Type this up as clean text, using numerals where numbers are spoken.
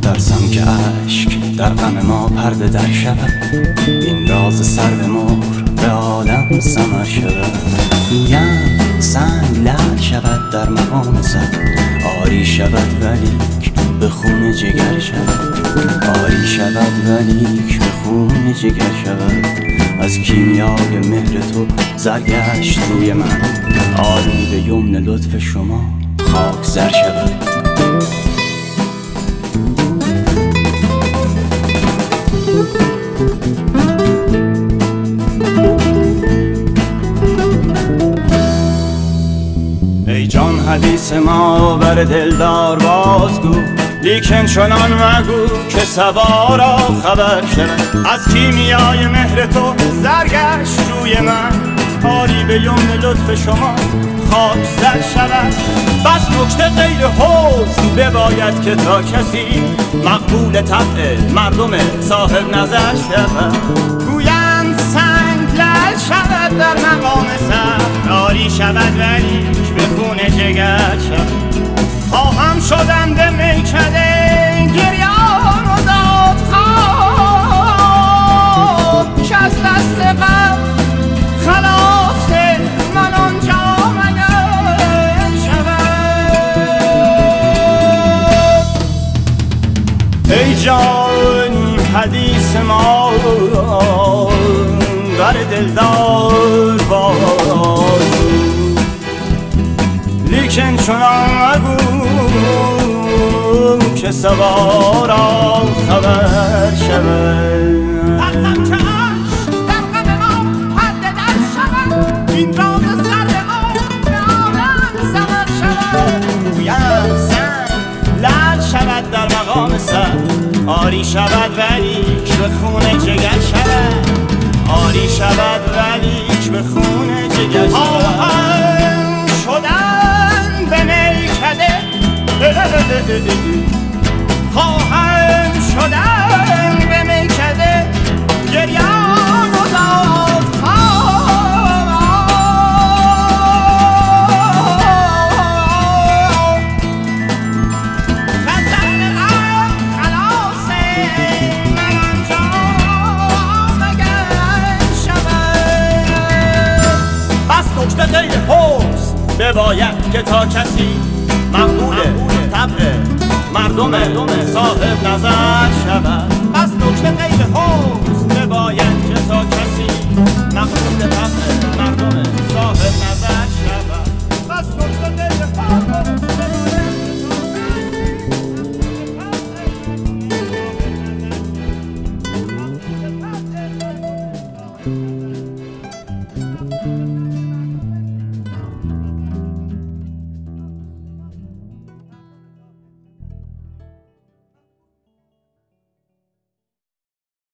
ترسم که عشق در غم ما پرده در شود، این راز سر به مهر به عالم سمر شود. گویم سنگ لعل شود در مقام سر، آری شود ولیک به خون جگر شود. آری شود ولیک به خون جگر شود. از کیمیای مهر تو زرگشت روی من، آری به یمن لطف شما خاک زر شود. ای جان حدیث ما بر دلدار بازگو، لیکن چنان مگو که صبا را خبر شود. از کیمیای مهر تو زرگشت روی من، آری به یمن لطف شما خاک زر شود. بس نکته غیر حسن بباید که تا کسی مقبول طبع مردم صاحب نظر شود. گویند سنگ لعل شود در مقام سر، آری شود ولیک به خون جگر شود. خواهم شدن به میکده گریان و دادخواه، که از دست غم خلاص من آنجا مگر شود. ای جان حدیث ما بر دلدار بازگو، لیکن چنان مگو که صبا را خبر شود. ترسم که عشق در غم ما پرده در شود، این راز سر ما به عالم سمر شود. گویم سنگ لعل شود در مقام سر، آری شود ولیک به خون جگر شود. آری شود ولیک به خون جگر شود. شدن به میکده، خواهم شدن به میکده گریان و دادخواه، که از دست غم خلاص من آنجا مگر شود. بس نکته غیر حسن بباید که تا کسی مقبول طبع مردم صاحب نظر شود. بس نکته غیر حسن بباید که تا کسی مقبول طبع